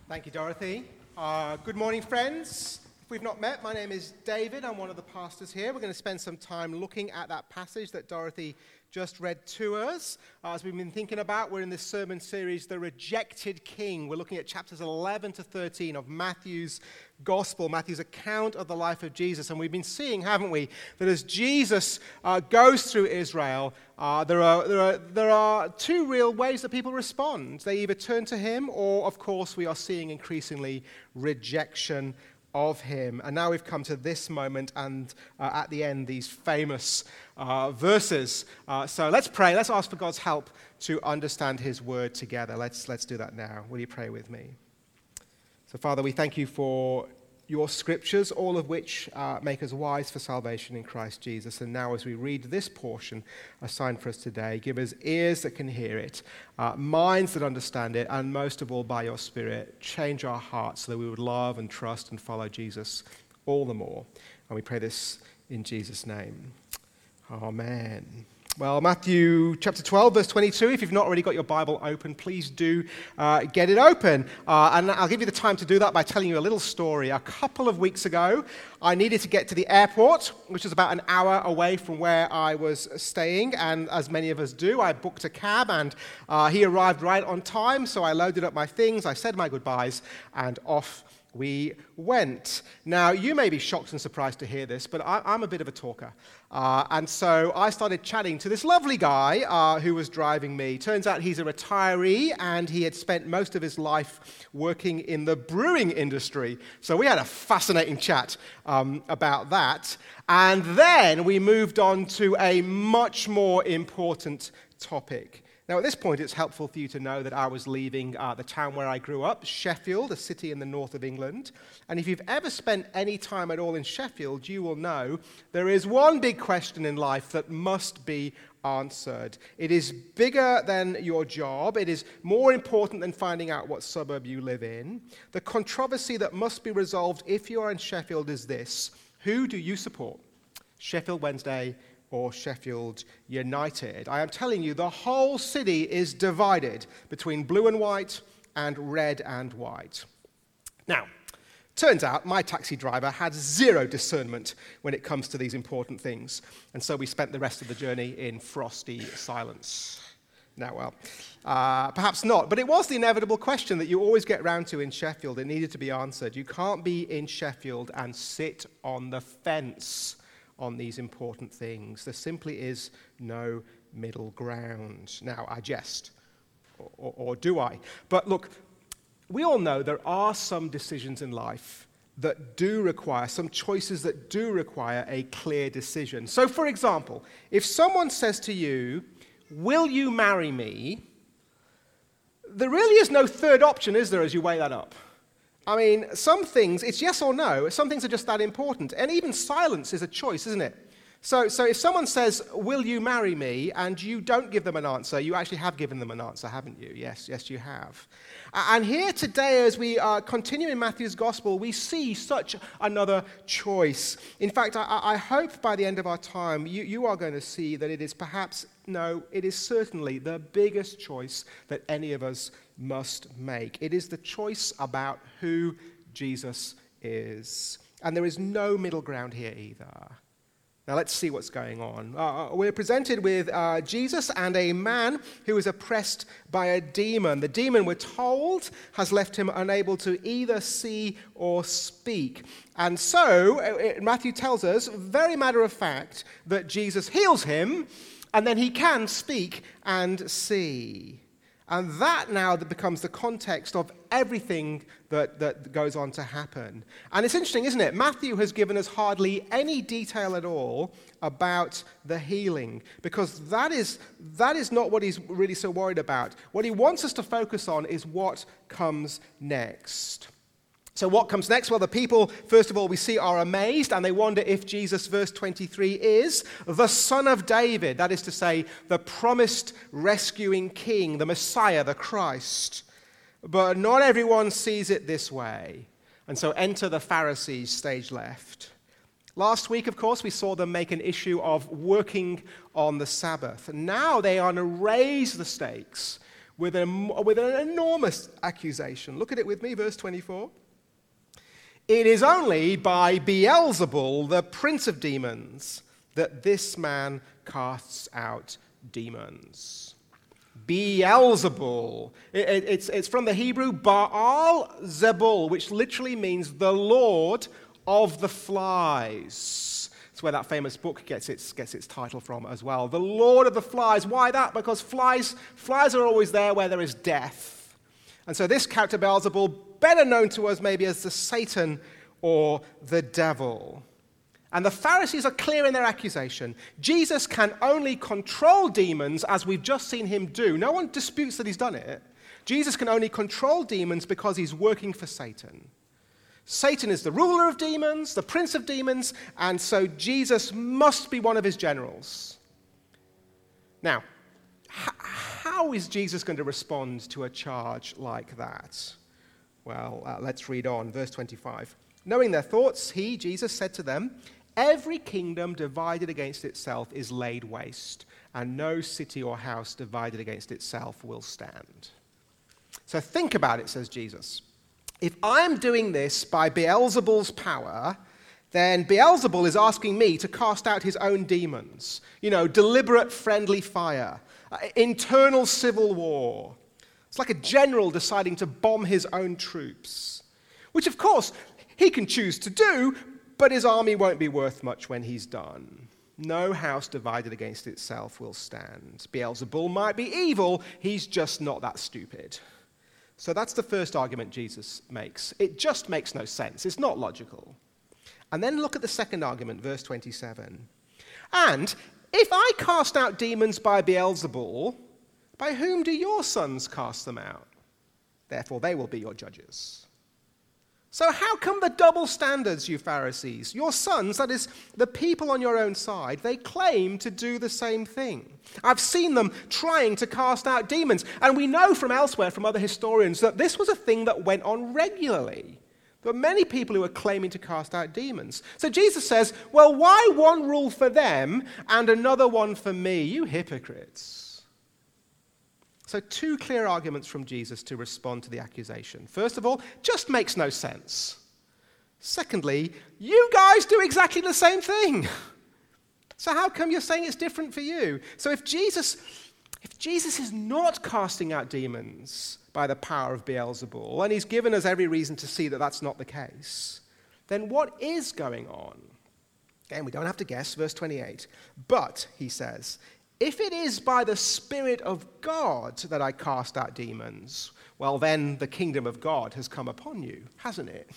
Thank you, Dorothy. Good morning, friends. If we've not met, my name is David. I'm one of the pastors here. We're going to spend some time looking at that passage that Dorothy just read to us. As we've been thinking about, we're in this sermon series, The Rejected King. We're looking at chapters 11 to 13 of Matthew's Gospel, Matthew's account of the life of Jesus. And we've been seeing, haven't we, that as Jesus goes through Israel, there are two real ways that people respond. They either turn to him, or, of course, we are seeing increasingly rejection of him. And now we've come to this moment, and at the end, these famous verses. So let's pray. Let's ask for God's help to understand his word together. Let's do that now. Will you pray with me? So, Father, we thank you for your scriptures, all of which make us wise for salvation in Christ Jesus. And now as we read this portion assigned for us today, give us ears that can hear it, minds that understand it, and most of all, by your Spirit, change our hearts so that we would love and trust and follow Jesus all the more. And we pray this in Jesus' name. Amen. Well, Matthew chapter 12, verse 22, if you've not already got your Bible open, please do get it open. And I'll give you the time to do that by telling you a little story. A couple of weeks ago, I needed to get to the airport, which is about an hour away from where I was staying. And as many of us do, I booked a cab, and he arrived right on time. So I loaded up my things, I said my goodbyes, and off we went. Now, you may be shocked and surprised to hear this, but I'm a bit of a talker. And so I started chatting to this lovely guy who was driving me. Turns out he's a retiree, and he had spent most of his life working in the brewing industry. So we had a fascinating chat about that. And then we moved on to a much more important topic. Now, at this point, it's helpful for you to know that I was leaving the town where I grew up, Sheffield, a city in the north of England. And if you've ever spent any time at all in Sheffield, you will know there is one big question in life that must be answered. It is bigger than your job. It is more important than finding out what suburb you live in. The controversy that must be resolved if you are in Sheffield is this: who do you support? Sheffield Wednesday or Sheffield United? I am telling you, the whole city is divided between blue and white and red and white. Now, turns out my taxi driver had zero discernment when it comes to these important things, and so we spent the rest of the journey in frosty silence. Now, well, perhaps not, but it was the inevitable question that you always get round to in Sheffield. It needed to be answered. You can't be in Sheffield and sit on the fence on these important things. There simply is no middle ground. Now, I jest, or do I? But look, we all know there are some decisions in life that do require, some choices that do require a clear decision. So, for example, if someone says to you, "Will you marry me?" there really is no third option, is there, as you weigh that up? I mean, some things, it's yes or no. Some things are just that important. And even silence is a choice, isn't it? So if someone says, "Will you marry me?" and you don't give them an answer, you actually have given them an answer, haven't you? Yes, you have. And here today, as we continue in Matthew's Gospel, we see such another choice. In fact, I hope by the end of our time, you are going to see that it is it is certainly the biggest choice that any of us must make. It is the choice about who Jesus is. And there is no middle ground here either. Now let's see what's going on. We're presented with Jesus and a man who is oppressed by a demon. The demon, we're told, has left him unable to either see or speak. And so Matthew tells us, very matter of fact, that Jesus heals him, and then he can speak and see. And that now becomes the context of everything that goes on to happen. And it's interesting, isn't it? Matthew has given us hardly any detail at all about the healing, because that is not what he's really so worried about. What he wants us to focus on is what comes next. So what comes next? Well, the people, first of all, we see are amazed, and they wonder if Jesus, verse 23, is the Son of David, that is to say, the promised rescuing King, the Messiah, the Christ. But not everyone sees it this way, and so enter the Pharisees, stage left. Last week, of course, we saw them make an issue of working on the Sabbath. And now they are to raise the stakes with an enormous accusation. Look at it with me, verse 24. It is only by Beelzebul, the prince of demons, that this man casts out demons. Beelzebul. It's from the Hebrew Baal Zebul, which literally means the Lord of the flies. That's where that famous book gets its title from as well. The Lord of the flies. Why that? Because flies are always there where there is death. And so this character Beelzebul, better known to us maybe as the Satan or the devil. And the Pharisees are clear in their accusation. Jesus can only control demons as we've just seen him do. No one disputes that he's done it. Jesus can only control demons because he's working for Satan. Satan is the ruler of demons, the prince of demons, and so Jesus must be one of his generals. Now, how is Jesus going to respond to a charge like that? Well, let's read on, verse 25. Knowing their thoughts, he, Jesus, said to them, "Every kingdom divided against itself is laid waste, and no city or house divided against itself will stand." So think about it, says Jesus. If I'm doing this by Beelzebul's power, then Beelzebul is asking me to cast out his own demons. Deliberate friendly fire, internal civil war. It's like a general deciding to bomb his own troops, which of course he can choose to do, but his army won't be worth much when he's done. No house divided against itself will stand. Beelzebul might be evil, he's just not that stupid. So that's the first argument Jesus makes. It just makes no sense. It's not logical. And then look at the second argument, verse 27. And if I cast out demons by Beelzebul, by whom do your sons cast them out? Therefore, they will be your judges. So how come the double standards, you Pharisees? Your sons, that is, the people on your own side, they claim to do the same thing. I've seen them trying to cast out demons, and we know from elsewhere, from other historians, that this was a thing that went on regularly. There were many people who were claiming to cast out demons. So Jesus says, well, why one rule for them and another one for me, you hypocrites? So two clear arguments from Jesus to respond to the accusation. First of all, just makes no sense. Secondly, you guys do exactly the same thing. So how come you're saying it's different for you? So if Jesus is not casting out demons by the power of Beelzebul, and he's given us every reason to see that that's not the case, then what is going on? Again, we don't have to guess, verse 28. But, he says, if it is by the Spirit of God that I cast out demons, well, then the kingdom of God has come upon you, hasn't it?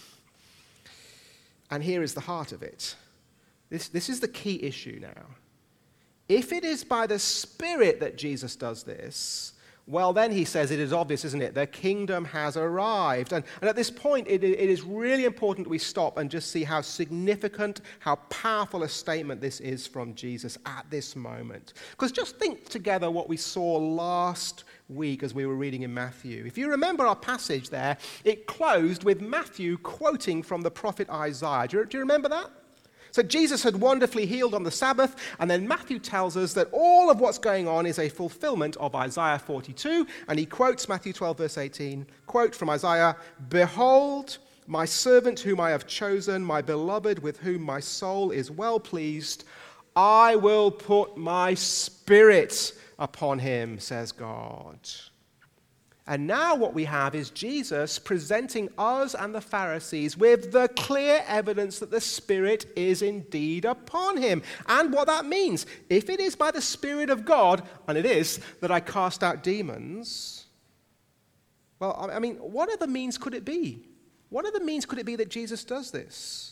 And here is the heart of it. This is the key issue now. If it is by the Spirit that Jesus does this, well, then he says it is obvious, isn't it? The kingdom has arrived. And at this point, it is really important we stop and just see how significant, how powerful a statement this is from Jesus at this moment. Because just think together what we saw last week as we were reading in Matthew. If you remember our passage there, it closed with Matthew quoting from the prophet Isaiah. Do you remember that? So Jesus had wonderfully healed on the Sabbath, and then Matthew tells us that all of what's going on is a fulfillment of Isaiah 42, and he quotes Matthew 12, verse 18, quote from Isaiah, "Behold, my servant whom I have chosen, my beloved with whom my soul is well pleased. I will put my spirit upon him, says God." And now what we have is Jesus presenting us and the Pharisees with the clear evidence that the Spirit is indeed upon him. And what that means, if it is by the Spirit of God, and it is, that I cast out demons, well, I mean, what other means could it be? What other means could it be that Jesus does this?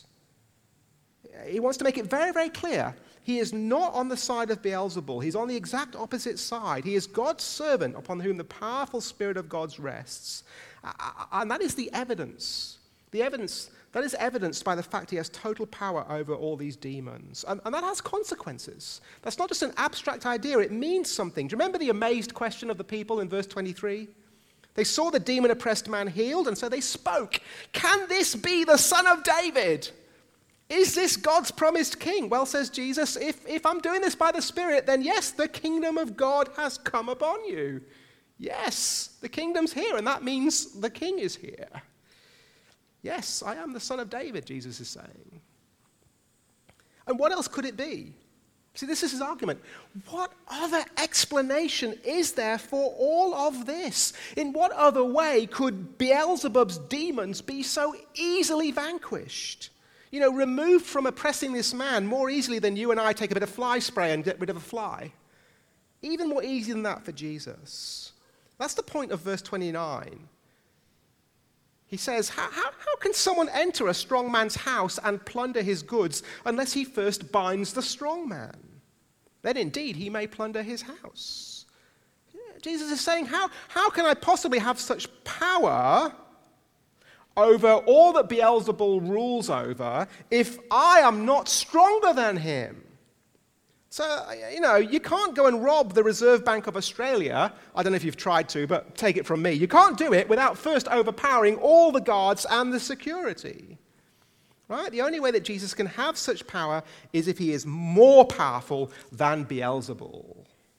He wants to make it very, very clear. He is not on the side of Beelzebul. He's on the exact opposite side. He is God's servant upon whom the powerful Spirit of God rests. And that is the evidence. That is evidenced by the fact he has total power over all these demons. And that has consequences. That's not just an abstract idea. It means something. Do you remember the amazed question of the people in verse 23? They saw the demon-oppressed man healed, and so they spoke. "Can this be the Son of David? Is this God's promised king?" Well, says Jesus, if I'm doing this by the Spirit, then yes, the kingdom of God has come upon you. Yes, the kingdom's here, and that means the king is here. Yes, I am the son of David, Jesus is saying. And what else could it be? See, this is his argument. What other explanation is there for all of this? In what other way could Beelzebub's demons be so easily vanquished? You know, removed from oppressing this man more easily than you and I take a bit of fly spray and get rid of a fly. Even more easy than that for Jesus. That's the point of verse 29. He says, how can someone enter a strong man's house and plunder his goods unless he first binds the strong man? Then indeed he may plunder his house. Yeah, Jesus is saying, how can I possibly have such power over all that Beelzebul rules over if I am not stronger than him? So, you know, you can't go and rob the Reserve Bank of Australia. I don't know if you've tried to, but take it from me. You can't do it without first overpowering all the guards and the security. Right? The only way that Jesus can have such power is if he is more powerful than Beelzebul.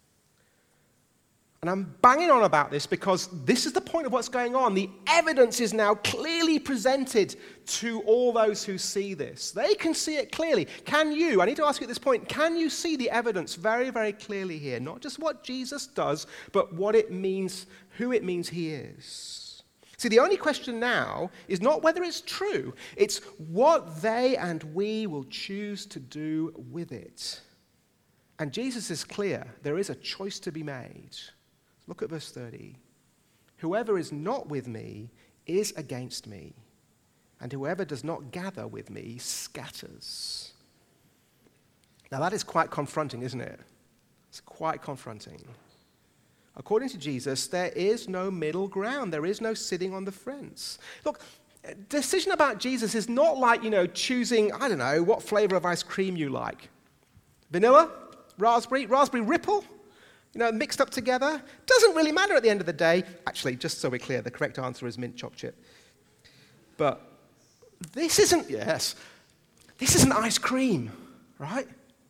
And I'm banging on about this because this is the point of what's going on. The evidence is now clearly presented to all those who see this. They can see it clearly. Can you, I need to ask you at this point, can you see the evidence very, very clearly here? Not just what Jesus does, but what it means, who it means he is. See, the only question now is not whether it's true. It's what they and we will choose to do with it. And Jesus is clear. There is a choice to be made. Look at verse 30. Whoever is not with me is against me, and whoever does not gather with me scatters. Now that is quite confronting, isn't it? It's quite confronting. According to Jesus, there is no middle ground. There is no sitting on the fence. Look, decision about Jesus is not like, choosing, I don't know, what flavor of ice cream you like. Vanilla? Raspberry Ripple? Mixed up together. Doesn't really matter at the end of the day. Actually, just so we're clear, the correct answer is mint choc chip. But this isn't ice cream, right?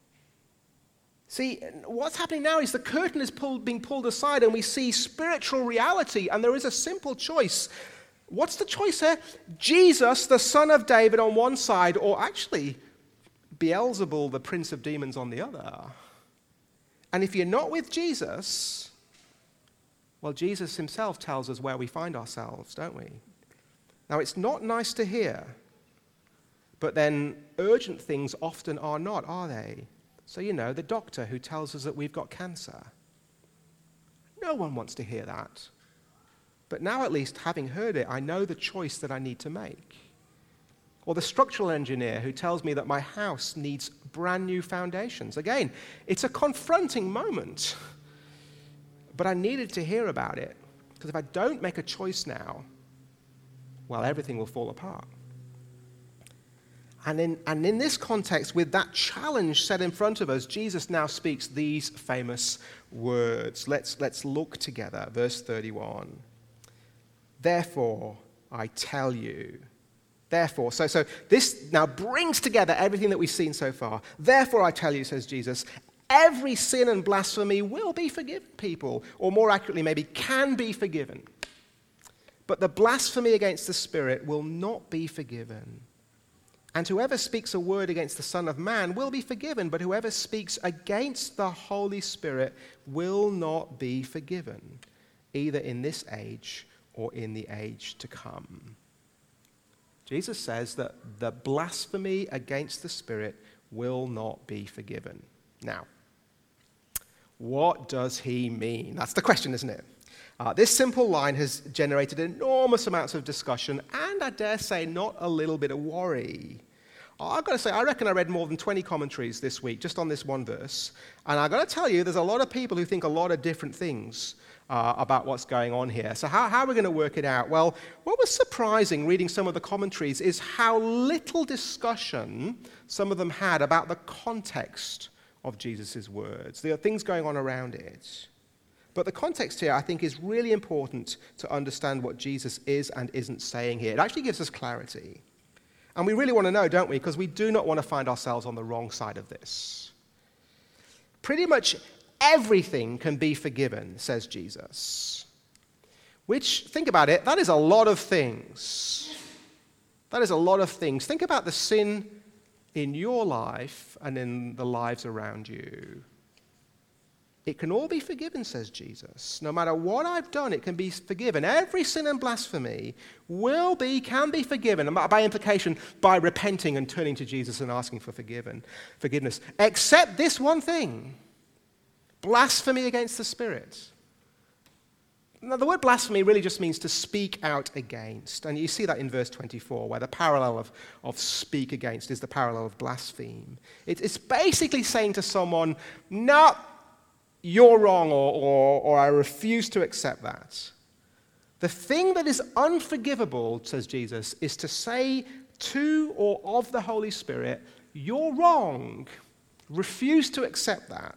See, what's happening now is the curtain is being pulled aside and we see spiritual reality, and there is a simple choice. What's the choice here? Jesus, the son of David, on one side, or actually Beelzebul, the prince of demons, on the other. And if you're not with Jesus, well, Jesus himself tells us where we find ourselves, don't we? Now, it's not nice to hear, but then urgent things often are not, are they? So, the doctor who tells us that we've got cancer. No one wants to hear that. But now, at least, having heard it, I know the choice that I need to make. Or the structural engineer who tells me that my house needs brand new foundations. Again, it's a confronting moment. But I needed to hear about it. Because if I don't make a choice now, well, everything will fall apart. And in this context, with that challenge set in front of us, Jesus now speaks these famous words. Let's look together. Verse 31. Therefore, I tell you. Therefore, so this now brings together everything that we've seen so far. Therefore, I tell you, says Jesus, every sin and blasphemy will be forgiven people, or more accurately, maybe can be forgiven. But the blasphemy against the Spirit will not be forgiven. And whoever speaks a word against the Son of Man will be forgiven, but whoever speaks against the Holy Spirit will not be forgiven, either in this age or in the age to come. Jesus says that the blasphemy against the Spirit will not be forgiven. Now, what does he mean? That's the question, isn't it? This simple line has generated enormous amounts of discussion and, I dare say, not a little bit of worry. I've got to say, I reckon I read more than 20 commentaries this week just on this one verse. And I've got to tell you, there's a lot of people who think a lot of different things about what's going on here. So how are we going to work it out? Well, what was surprising reading some of the commentaries is how little discussion some of them had about the context of Jesus' words. There are things going on around it. But the context here, I think, is really important to understand what Jesus is and isn't saying here. It actually gives us clarity. And we really want to know, don't we? Because we do not want to find ourselves on the wrong side of this. Pretty much everything can be forgiven, says Jesus. Which, think about it, that is a lot of things. That is a lot of things. Think about the sin in your life and in the lives around you. It can all be forgiven, says Jesus. No matter what I've done, it can be forgiven. Every sin and blasphemy can be forgiven, and by implication, by repenting and turning to Jesus and asking for forgiveness. Except this one thing, blasphemy against the Spirit. Now, the word blasphemy really just means to speak out against. And you see that in verse 24, where the parallel of speak against is the parallel of blaspheme. It's basically saying to someone, no, you're wrong, or I refuse to accept that. The thing that is unforgivable, says Jesus, is to say to or of the Holy Spirit, you're wrong. Refuse to accept that.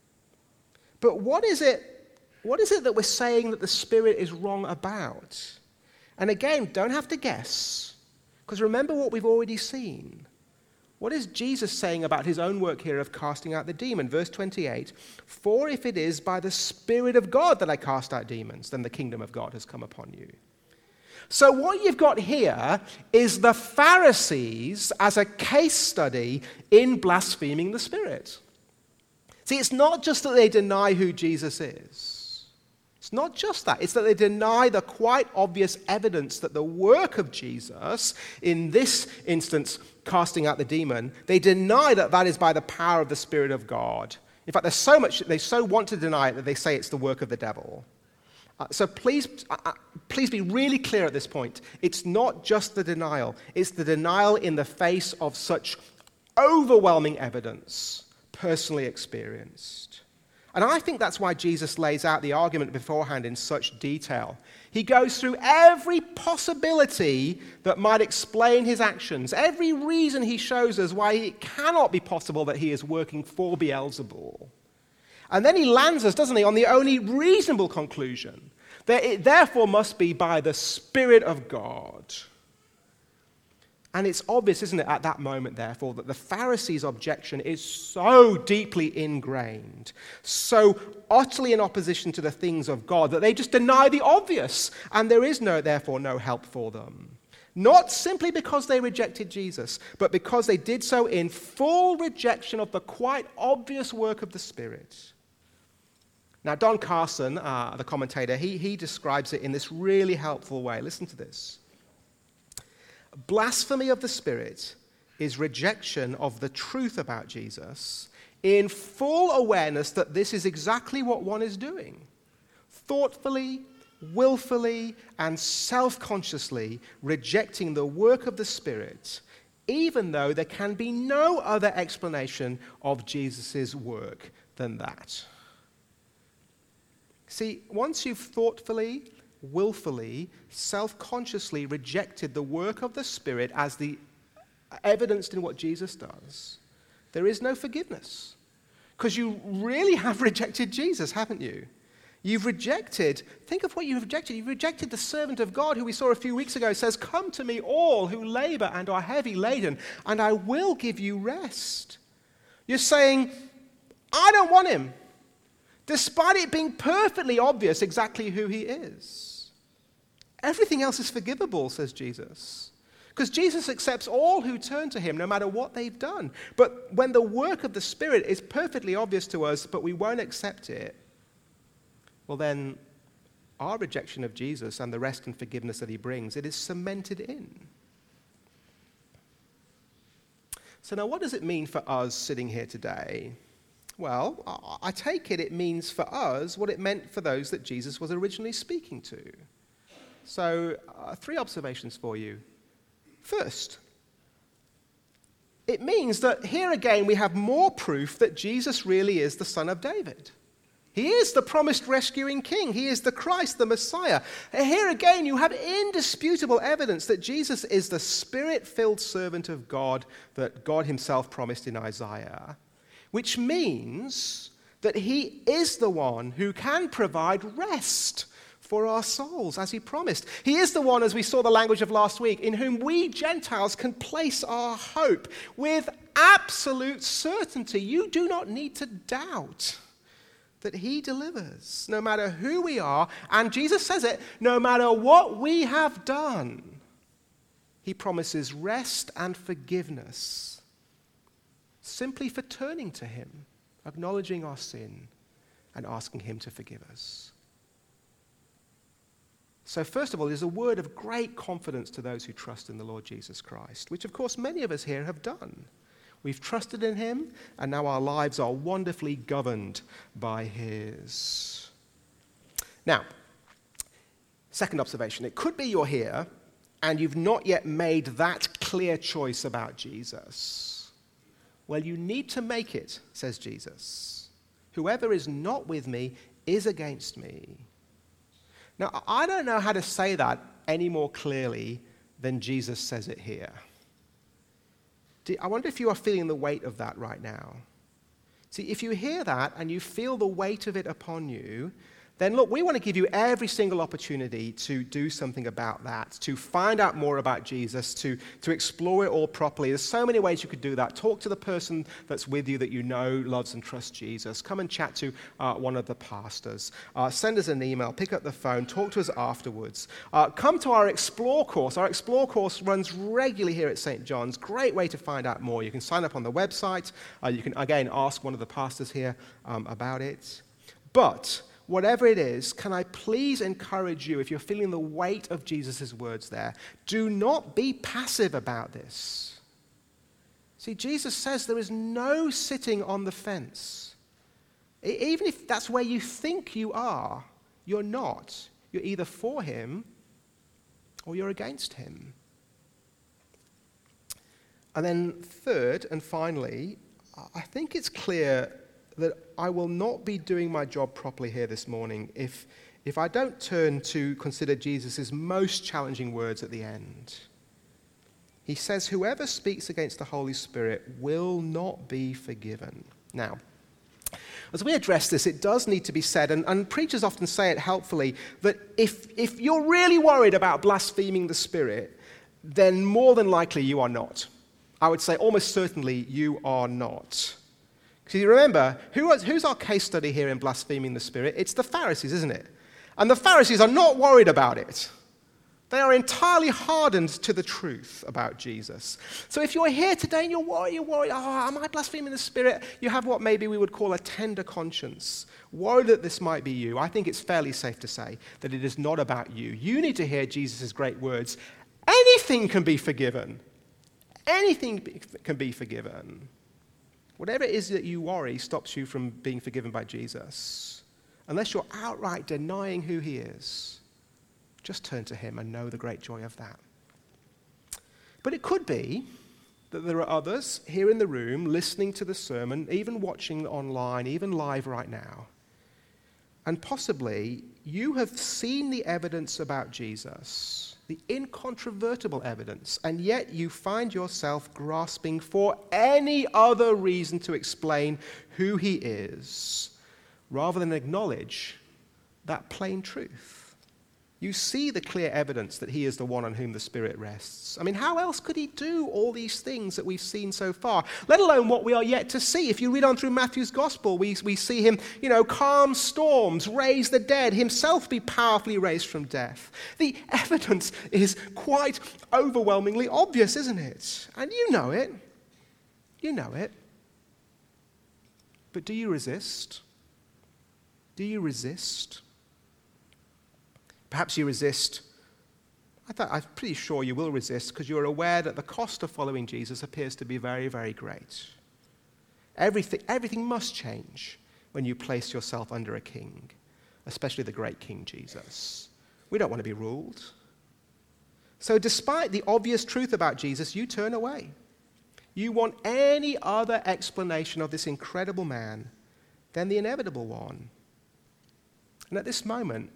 But what is it that we're saying that the Spirit is wrong about? And again, don't have to guess, because remember what we've already seen. What is Jesus saying about his own work here of casting out the demon? Verse 28, for if it is by the Spirit of God that I cast out demons, then the kingdom of God has come upon you. So what you've got here is the Pharisees as a case study in blaspheming the Spirit. See, it's not just that they deny who Jesus is. It's not just that. It's that they deny the quite obvious evidence that the work of Jesus, in this instance, casting out the demon, they deny that that is by the power of the Spirit of God. In fact, they so want to deny it that they say it's the work of the devil. So please be really clear at this point. It's not just the denial. It's the denial in the face of such overwhelming evidence, personally experienced. And I think that's why Jesus lays out the argument beforehand in such detail. He goes through every possibility that might explain his actions, every reason he shows us why it cannot be possible that he is working for Beelzebul. And then he lands us, doesn't he, on the only reasonable conclusion, that it therefore must be by the Spirit of God. And it's obvious, isn't it, at that moment, therefore, that the Pharisees' objection is so deeply ingrained, so utterly in opposition to the things of God, that they just deny the obvious, and there is therefore no help for them. Not simply because they rejected Jesus, but because they did so in full rejection of the quite obvious work of the Spirit. Now, Don Carson, the commentator, he describes it in this really helpful way. Listen to this. Blasphemy of the Spirit is rejection of the truth about Jesus in full awareness that this is exactly what one is doing. Thoughtfully, willfully, and self-consciously rejecting the work of the Spirit, even though there can be no other explanation of Jesus' work than that. See, once you've thoughtfully, willfully, self-consciously rejected the work of the Spirit as the evidenced in what Jesus does, there is no forgiveness. Because you really have rejected Jesus, haven't you? You've rejected, think of what you've rejected. You've rejected the servant of God who we saw a few weeks ago says, come to me all who labor and are heavy laden, and I will give you rest. You're saying, I don't want him, despite it being perfectly obvious exactly who he is. Everything else is forgivable, says Jesus. Because Jesus accepts all who turn to him, no matter what they've done. But when the work of the Spirit is perfectly obvious to us, but we won't accept it, well then, our rejection of Jesus and the rest and forgiveness that he brings, it is cemented in. So now what does it mean for us sitting here today? Well, I take it means for us what it meant for those that Jesus was originally speaking to. So, 3 observations for you. First, it means that here again we have more proof that Jesus really is the Son of David. He is the promised rescuing king. He is the Christ, the Messiah. Here again you have indisputable evidence that Jesus is the Spirit-filled servant of God that God himself promised in Isaiah, which means that he is the one who can provide rest for our souls, as he promised. He is the one, as we saw the language of last week, in whom we Gentiles can place our hope with absolute certainty. You do not need to doubt that he delivers, no matter who we are. And Jesus says it, no matter what we have done, he promises rest and forgiveness simply for turning to him, acknowledging our sin, and asking him to forgive us. So first of all, there's a word of great confidence to those who trust in the Lord Jesus Christ, which of course many of us here have done. We've trusted in him, and now our lives are wonderfully governed by his. Now, second observation. It could be you're here, and you've not yet made that clear choice about Jesus. Well, you need to make it, says Jesus. Whoever is not with me is against me. Now, I don't know how to say that any more clearly than Jesus says it here. I wonder if you are feeling the weight of that right now. See, if you hear that and you feel the weight of it upon you, then look, we want to give you every single opportunity to do something about that, to find out more about Jesus, to explore it all properly. There's so many ways you could do that. Talk to the person that's with you that you know loves and trusts Jesus. Come and chat to one of the pastors. Send us an email, pick up the phone, talk to us afterwards. Come to our Explore course. Our Explore course runs regularly here at St. John's. Great way to find out more. You can sign up on the website. You can, again, ask one of the pastors here about it. But whatever it is, can I please encourage you, if you're feeling the weight of Jesus' words there, do not be passive about this. See, Jesus says there is no sitting on the fence. Even if that's where you think you are, you're not. You're either for him or you're against him. And then third and finally, I think it's clear that I will not be doing my job properly here this morning if I don't turn to consider Jesus' most challenging words at the end. He says, whoever speaks against the Holy Spirit will not be forgiven. Now, as we address this, it does need to be said, and preachers often say it helpfully, that if you're really worried about blaspheming the Spirit, then more than likely you are not. I would say almost certainly you are not. Because you remember, who's our case study here in blaspheming the Spirit? It's the Pharisees, isn't it? And the Pharisees are not worried about it. They are entirely hardened to the truth about Jesus. So if you're here today and you're worried, am I blaspheming the Spirit? You have what maybe we would call a tender conscience. Worried that this might be you. I think it's fairly safe to say that it is not about you. You need to hear Jesus' great words. Anything can be forgiven. Anything can be forgiven. Whatever it is that you worry stops you from being forgiven by Jesus. Unless you're outright denying who he is, just turn to him and know the great joy of that. But it could be that there are others here in the room listening to the sermon, even watching online, even live right now. And possibly you have seen the evidence about Jesus, the incontrovertible evidence, and yet you find yourself grasping for any other reason to explain who he is, rather than acknowledge that plain truth. You see the clear evidence that he is the one on whom the Spirit rests. I mean, how else could he do all these things that we've seen so far, let alone what we are yet to see? If you read on through Matthew's gospel, we see him, calm storms, raise the dead, himself be powerfully raised from death. The evidence is quite overwhelmingly obvious, isn't it? And you know it. You know it. But do you resist? Do you resist? Perhaps you resist. I'm pretty sure you will resist because you're aware that the cost of following Jesus appears to be very, very great. Everything must change when you place yourself under a king, especially the great King Jesus. We don't want to be ruled. So despite the obvious truth about Jesus, you turn away. You want any other explanation of this incredible man than the inevitable one. And at this moment,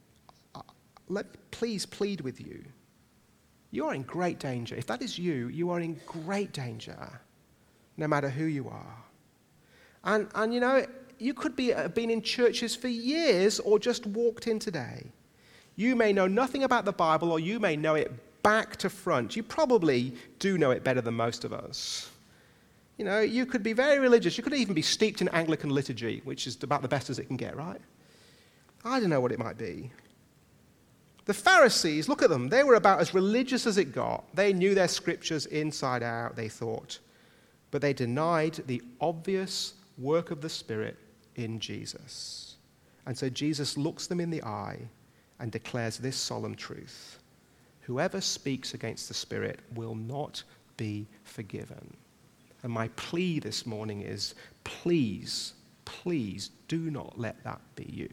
let me please plead with you. You are in great danger. If that is you, you are in great danger, no matter who you are. And you could be been in churches for years or just walked in today. You may know nothing about the Bible, or you may know it back to front. You probably do know it better than most of us. You know, you could be very religious. You could even be steeped in Anglican liturgy, which is about the best as it can get, right? I don't know what it might be. The Pharisees, look at them. They were about as religious as it got. They knew their scriptures inside out, they thought. But they denied the obvious work of the Spirit in Jesus. And so Jesus looks them in the eye and declares this solemn truth. Whoever speaks against the Spirit will not be forgiven. And my plea this morning is, please, please do not let that be you.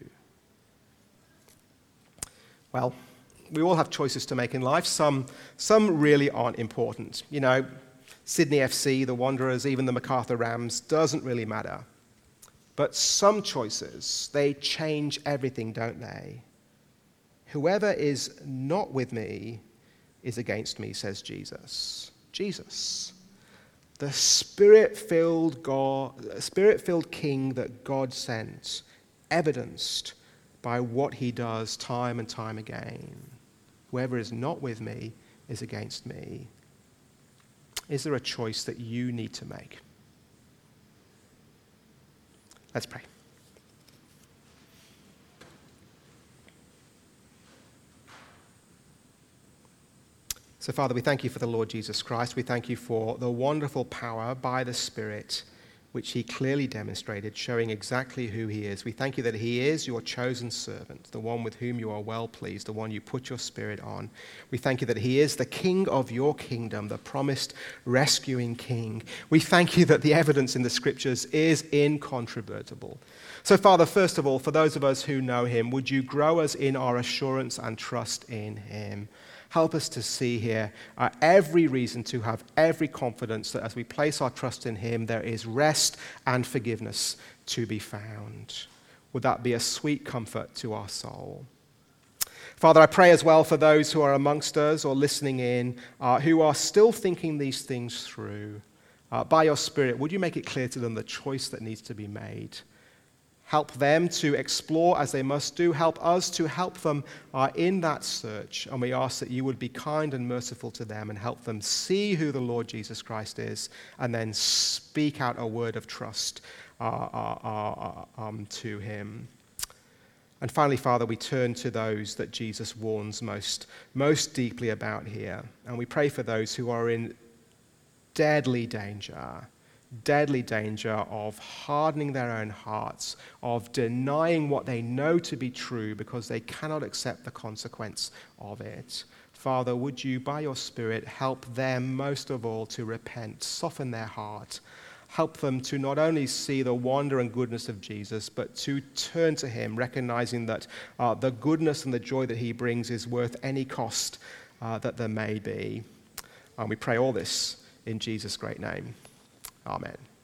Well, we all have choices to make in life. Some really aren't important. You know, Sydney FC, the Wanderers, even the MacArthur Rams, doesn't really matter. But some choices, they change everything, don't they? Whoever is not with me is against me, says Jesus. Jesus, the Spirit-filled King that God sent, evidenced by what he does time and time again. Whoever is not with me is against me. Is there a choice that you need to make? Let's pray. So, Father, we thank you for the Lord Jesus Christ. We thank you for the wonderful power by the Spirit, which he clearly demonstrated, showing exactly who he is. We thank you that he is your chosen servant, the one with whom you are well pleased, the one you put your Spirit on. We thank you that he is the King of your kingdom, the promised rescuing King. We thank you that the evidence in the Scriptures is incontrovertible. So, Father, first of all, for those of us who know him, would you grow us in our assurance and trust in him? Help us to see here every reason to have every confidence that as we place our trust in him, there is rest and forgiveness to be found. Would that be a sweet comfort to our soul? Father, I pray as well for those who are amongst us or listening in, who are still thinking these things through. By your Spirit, would you make it clear to them the choice that needs to be made? Help them to explore as they must do. Help us to help them in that search. And we ask that you would be kind and merciful to them and help them see who the Lord Jesus Christ is and then speak out a word of trust to him. And finally, Father, we turn to those that Jesus warns most deeply about here. And we pray for those who are in deadly danger of hardening their own hearts, of denying what they know to be true because they cannot accept the consequence of it. Father, would you, by your Spirit, help them most of all to repent, soften their heart, help them to not only see the wonder and goodness of Jesus, but to turn to him, recognizing that the goodness and the joy that he brings is worth any cost that there may be. And we pray all this in Jesus' great name. Amen.